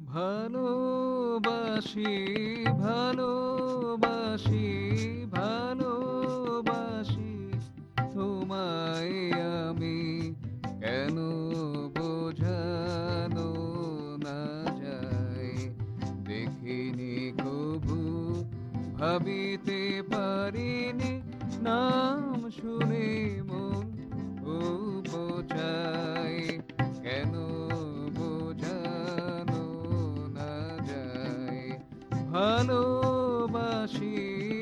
ভালোবাসি ভালোবাসি ভালোবাসি তোমায় আমি, কেন বোঝানো না যায়। দেখিনি কভু, ভাবিতে পারিনি, নাম শুনে মন উপচায়। কেন বোঝানো না যায়। ভালোবাসি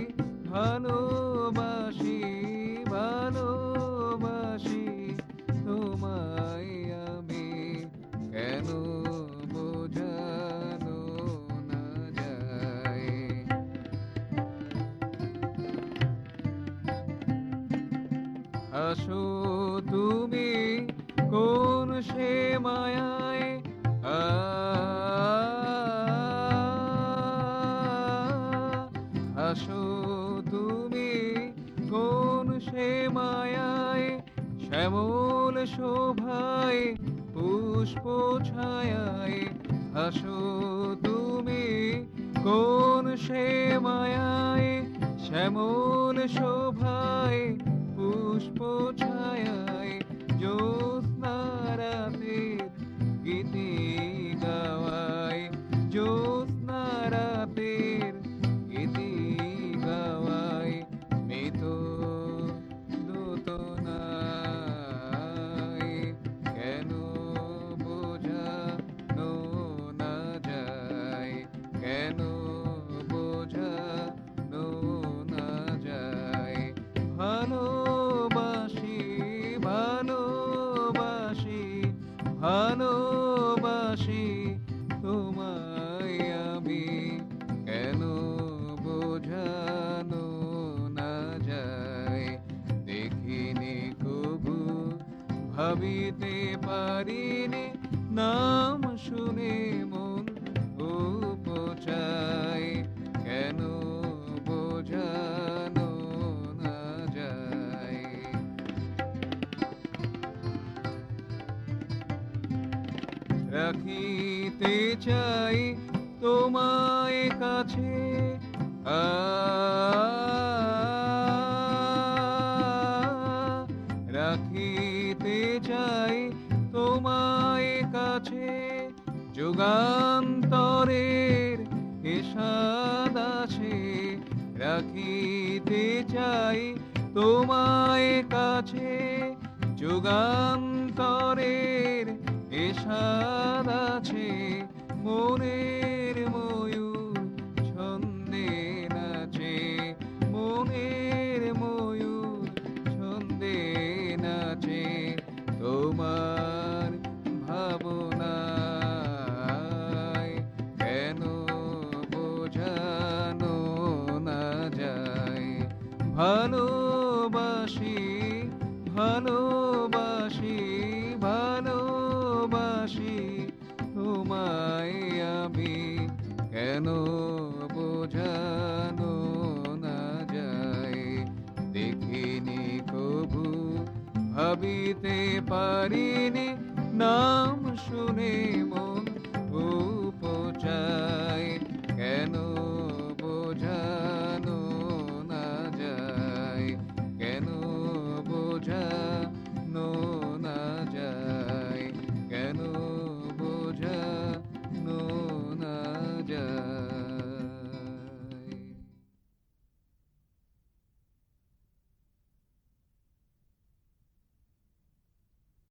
ভালোবাসি ভালোবাসি তোমায় আমি, কেন বোঝানো না যায়। আসো তুমি কোন সে মায়ায়, আ আসো তুমি কোন সে মায়ায়, শ্যামল শোভায় পুষ্প ছায়ায়। আসো তুমি কোন সে মায়ায়, শ্যামল শোভায় পুষ্প ছায়ায়। জ্যোৎস্না রাতের গীতি গাওয়ায়, জ্যোৎস্না রাতের গীতি গাওয়ায়। মৃত দোতনায় কেন বোঝানো না যায়। কেন বোঝানো না যায়। ভালোবাসি ভালোবাসি ভালোবাসি তোমায় আমি, কেন বোঝানো না যায়। দেখিনি কভু, ভাবিতে পারিনি, নাম শুনে মন উপচায়। কেন বোঝানো না যায়। রাখিতে চাই তোমায় কাছে, আ রাখিতে চাই তোমায় কাছে। যুগান্তরের এসাদ আছে, রাখিতে চাই তোমায় কাছে। যুগান্তরের এসাদ আছে, মনের ময়ূর ছন্দে নাচে। মনের ময়ূর ছন্দে নাচে, তোমার ভাবনায় কেন বোঝানো না যায়। ভালোবাসি ভালোবাসি ভালোবাসি তোমায় আমি, কেন বোঝানো না যায়। দেখিনি কভু, ভাবিতে পারিনি, নাম শুনে